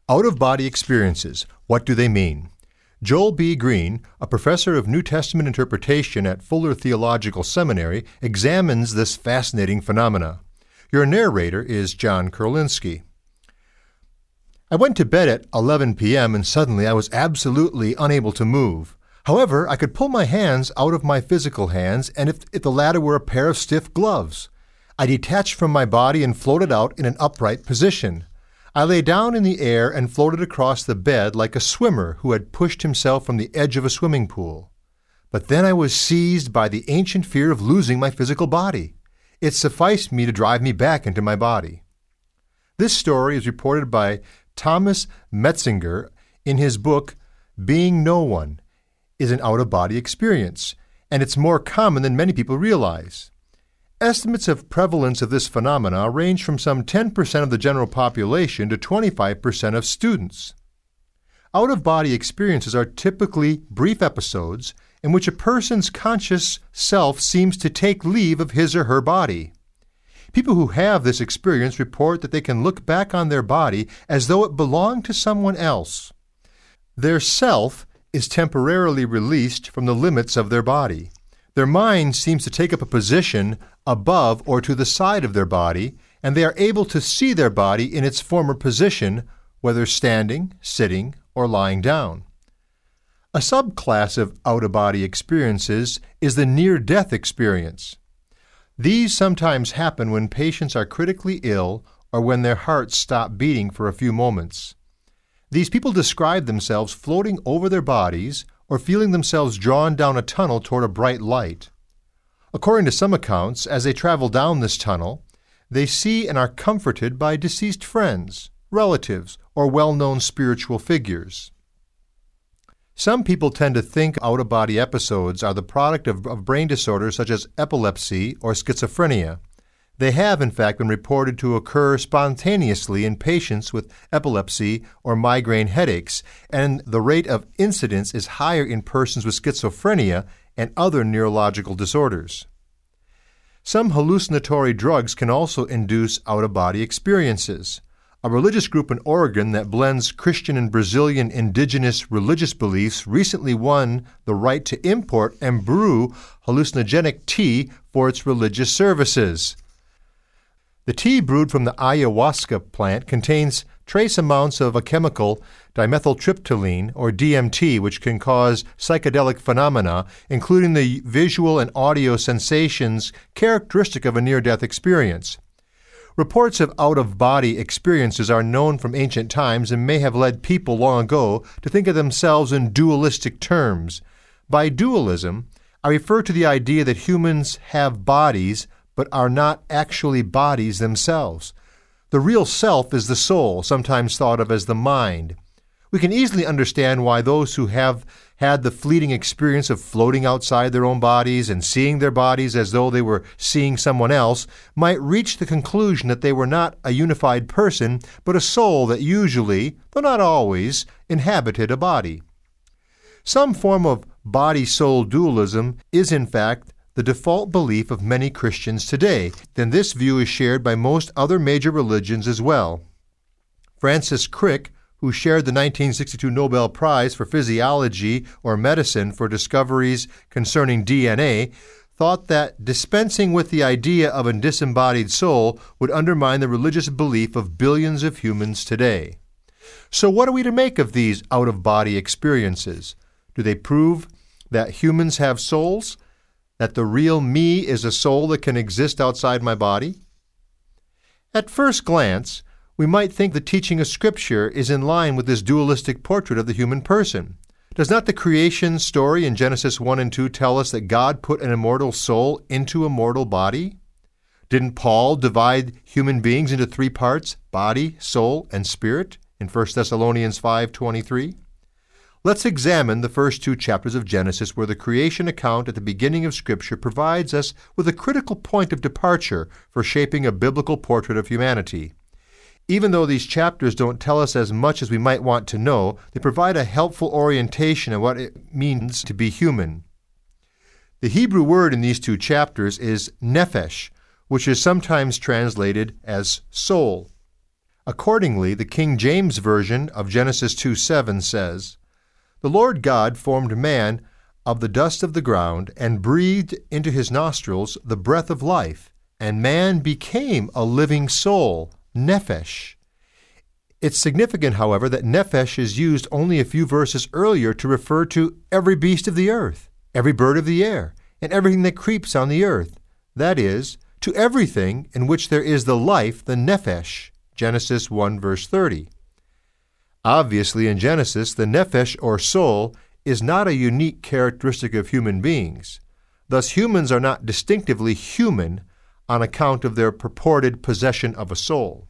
Out-of-body experiences. What do they mean? Joel B. Green, a professor of New Testament interpretation at Fuller Theological Seminary, examines this fascinating phenomena. Your narrator is John Kurlinski. I went to bed at 11 p.m. and suddenly I was absolutely unable to move. However, I could pull my hands out of my physical hands, and if the latter were a pair of stiff gloves. I detached from my body and floated out in an upright position. I lay down in the air and floated across the bed like a swimmer who had pushed himself from the edge of a swimming pool. But then I was seized by the ancient fear of losing my physical body. It sufficed me to drive me back into my body. This story is reported by Thomas Metzinger in his book, Being No One, is an out-of-body experience, and it's more common than many people realize. Estimates of prevalence of this phenomena range from some 10% of the general population to 25% of students. Out-of-body experiences are typically brief episodes in which a person's conscious self seems to take leave of his or her body. People who have this experience report that they can look back on their body as though it belonged to someone else. Their self is temporarily released from the limits of their body. Their mind seems to take up a position above or to the side of their body, and they are able to see their body in its former position, whether standing, sitting, or lying down. A subclass of out-of-body experiences is the near-death experience. These sometimes happen when patients are critically ill or when their hearts stop beating for a few moments. These people describe themselves floating over their bodies or feeling themselves drawn down a tunnel toward a bright light. According to some accounts, as they travel down this tunnel, they see and are comforted by deceased friends, relatives, or well-known spiritual figures. Some people tend to think out-of-body episodes are the product of brain disorders such as epilepsy or schizophrenia. They have, in fact, been reported to occur spontaneously in patients with epilepsy or migraine headaches, and the rate of incidence is higher in persons with schizophrenia and other neurological disorders. Some hallucinatory drugs can also induce out-of-body experiences. A religious group in Oregon that blends Christian and Brazilian indigenous religious beliefs recently won the right to import and brew hallucinogenic tea for its religious services. The tea brewed from the ayahuasca plant contains trace amounts of a chemical, dimethyltryptamine, or DMT, which can cause psychedelic phenomena, including the visual and audio sensations characteristic of a near-death experience. Reports of out-of-body experiences are known from ancient times and may have led people long ago to think of themselves in dualistic terms. By dualism, I refer to the idea that humans have bodies but are not actually bodies themselves. The real self is the soul, sometimes thought of as the mind. We can easily understand why those who have had the fleeting experience of floating outside their own bodies and seeing their bodies as though they were seeing someone else might reach the conclusion that they were not a unified person, but a soul that usually, though not always, inhabited a body. Some form of body-soul dualism is, in fact, the default belief of many Christians today, then this view is shared by most other major religions as well. Francis Crick, who shared the 1962 Nobel Prize for Physiology or Medicine for discoveries concerning DNA, thought that dispensing with the idea of a disembodied soul would undermine the religious belief of billions of humans today. So what are we to make of these out-of-body experiences? Do they prove that humans have souls? That the real me is a soul that can exist outside my body? At first glance, we might think the teaching of Scripture is in line with this dualistic portrait of the human person. Does not the creation story in Genesis 1 and 2 tell us that God put an immortal soul into a mortal body? Didn't Paul divide human beings into three parts, body, soul, and spirit, in 1 Thessalonians 5:23? Let's examine the first two chapters of Genesis, where the creation account at the beginning of Scripture provides us with a critical point of departure for shaping a biblical portrait of humanity. Even though these chapters don't tell us as much as we might want to know, they provide a helpful orientation of what it means to be human. The Hebrew word in these two chapters is nephesh, which is sometimes translated as soul. Accordingly, the King James Version of Genesis 2:7 says, "The Lord God formed man of the dust of the ground and breathed into his nostrils the breath of life, and man became a living soul," nephesh. It's significant, however, that nephesh is used only a few verses earlier to refer to every beast of the earth, every bird of the air, and everything that creeps on the earth. That is, to everything in which there is the life, the nephesh, Genesis 1 verse 30. Obviously, in Genesis, the nephesh or soul is not a unique characteristic of human beings. Thus, humans are not distinctively human on account of their purported possession of a soul.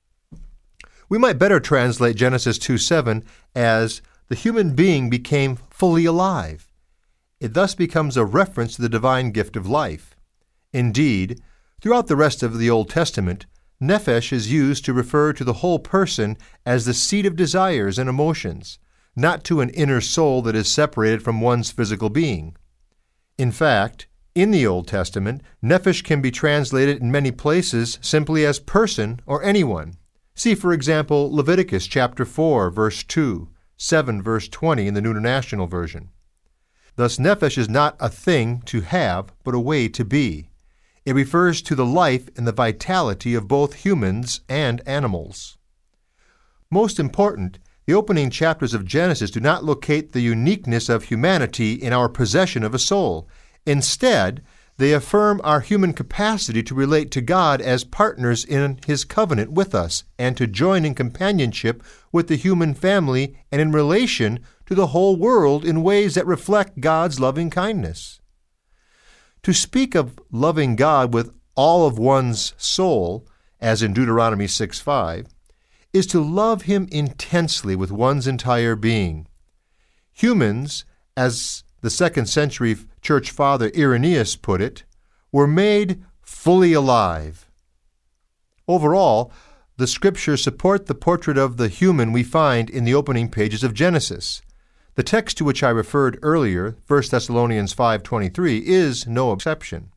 We might better translate Genesis 2:7 as, "The human being became fully alive." It thus becomes a reference to the divine gift of life. Indeed, throughout the rest of the Old Testament, nephesh is used to refer to the whole person as the seat of desires and emotions, not to an inner soul that is separated from one's physical being. In fact, in the Old Testament, nephesh can be translated in many places simply as person or anyone. See, for example, Leviticus chapter 4, verse 2, 7, verse 20 in the New International Version. Thus, nephesh is not a thing to have, but a way to be. It refers to the life and the vitality of both humans and animals. Most important, the opening chapters of Genesis do not locate the uniqueness of humanity in our possession of a soul. Instead, they affirm our human capacity to relate to God as partners in His covenant with us and to join in companionship with the human family and in relation to the whole world in ways that reflect God's loving kindness. To speak of loving God with all of one's soul, as in Deuteronomy 6:5, is to love Him intensely with one's entire being. Humans, as the 2nd century church father Irenaeus put it, were made fully alive. Overall, the Scriptures support the portrait of the human we find in the opening pages of Genesis. The text to which I referred earlier, 1 Thessalonians 5:23, is no exception.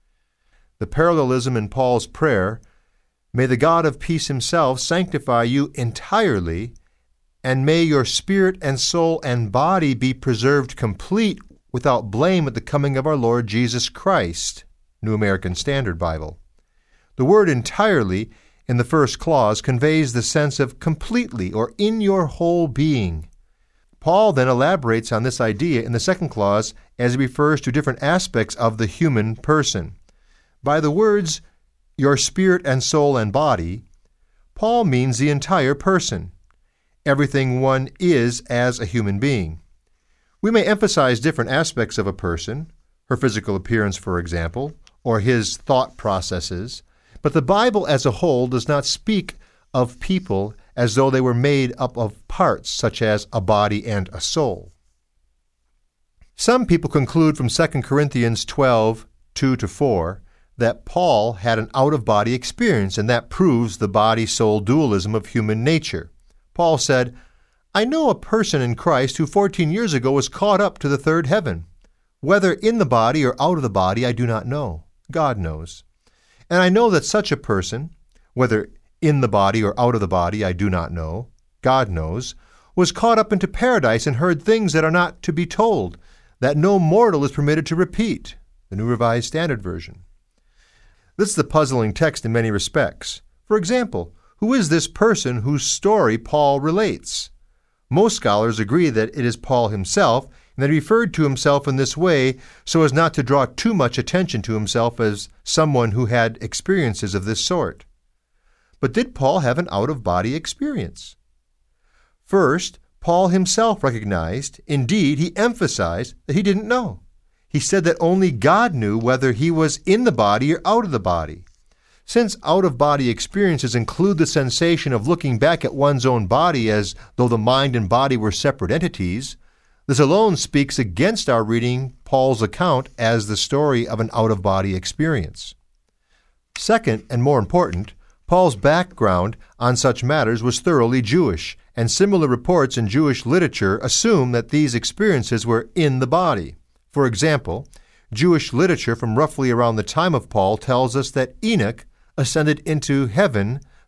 The parallelism in Paul's prayer, "May the God of peace Himself sanctify you entirely, and may your spirit and soul and body be preserved complete without blame at the coming of our Lord Jesus Christ," New American Standard Bible. The word entirely in the first clause conveys the sense of completely or in your whole being. Paul then elaborates on this idea in the second clause as he refers to different aspects of the human person. By the words, "your spirit and soul and body," Paul means the entire person, everything one is as a human being. We may emphasize different aspects of a person, her physical appearance, for example, or his thought processes, but the Bible as a whole does not speak of people as though they were made up of parts, such as a body and a soul. Some people conclude from 2 Corinthians 12, 2-4, that Paul had an out-of-body experience, and that proves the body-soul dualism of human nature. Paul said, "I know a person in Christ who 14 years ago was caught up to the third heaven. Whether in the body or out of the body, I do not know. God knows. And I know that such a person, whether in the body or out of the body, I do not know, God knows, was caught up into paradise and heard things that are not to be told, that no mortal is permitted to repeat." The New Revised Standard Version. This is a puzzling text in many respects. For example, who is this person whose story Paul relates? Most scholars agree that it is Paul himself, and that he referred to himself in this way so as not to draw too much attention to himself as someone who had experiences of this sort. But did Paul have an out-of-body experience? First, Paul himself recognized, indeed, he emphasized, that he didn't know. He said that only God knew whether he was in the body or out of the body. Since out-of-body experiences include the sensation of looking back at one's own body as though the mind and body were separate entities, this alone speaks against our reading Paul's account as the story of an out-of-body experience. Second, and more important, Paul's background on such matters was thoroughly Jewish, and similar reports in Jewish literature assume that these experiences were in the body. For example, Jewish literature from roughly around the time of Paul tells us that Enoch ascended into heaven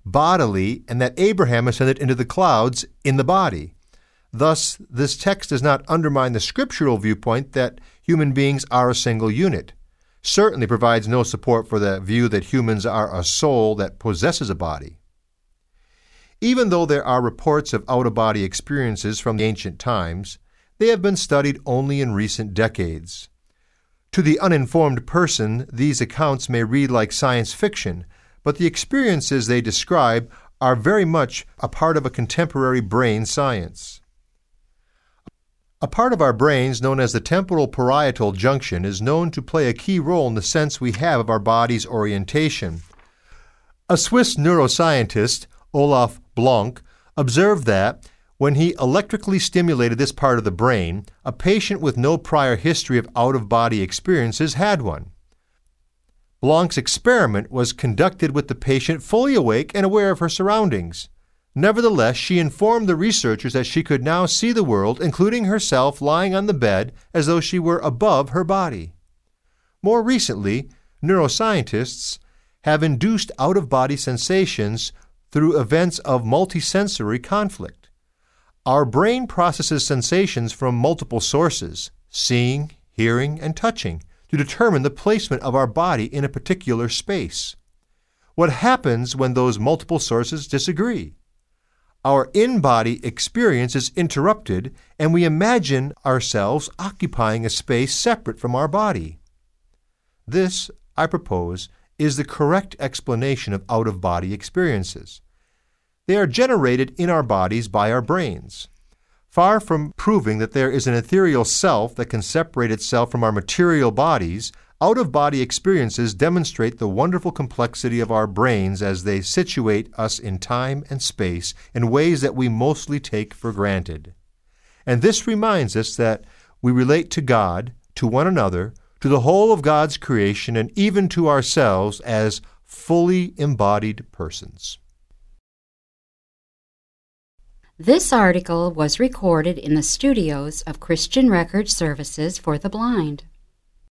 bodily and that Abraham ascended into the clouds in the body. Thus, this text does not undermine the scriptural viewpoint that human beings are a single unit. Certainly provides no support for the view that humans are a soul that possesses a body. Even though there are reports of out-of-body experiences from the ancient times, they have been studied only in recent decades. To the uninformed person, these accounts may read like science fiction, but the experiences they describe are very much a part of a contemporary brain science. A part of our brains known as the temporal parietal junction is known to play a key role in the sense we have of our body's orientation. A Swiss neuroscientist, Olaf Blanc, observed that when he electrically stimulated this part of the brain, a patient with no prior history of out-of-body experiences had one. Blanc's experiment was conducted with the patient fully awake and aware of her surroundings. Nevertheless, she informed the researchers that she could now see the world, including herself lying on the bed, as though she were above her body. More recently, neuroscientists have induced out-of-body sensations through events of multisensory conflict. Our brain processes sensations from multiple sources, seeing, hearing, and touching, to determine the placement of our body in a particular space. What happens when those multiple sources disagree? Our in-body experience is interrupted, and we imagine ourselves occupying a space separate from our body. This, I propose, is the correct explanation of out-of-body experiences. They are generated in our bodies by our brains. Far from proving that there is an ethereal self that can separate itself from our material bodies, out-of-body experiences demonstrate the wonderful complexity of our brains as they situate us in time and space in ways that we mostly take for granted. And this reminds us that we relate to God, to one another, to the whole of God's creation, and even to ourselves as fully embodied persons. This article was recorded in the studios of Christian Record Services for the Blind.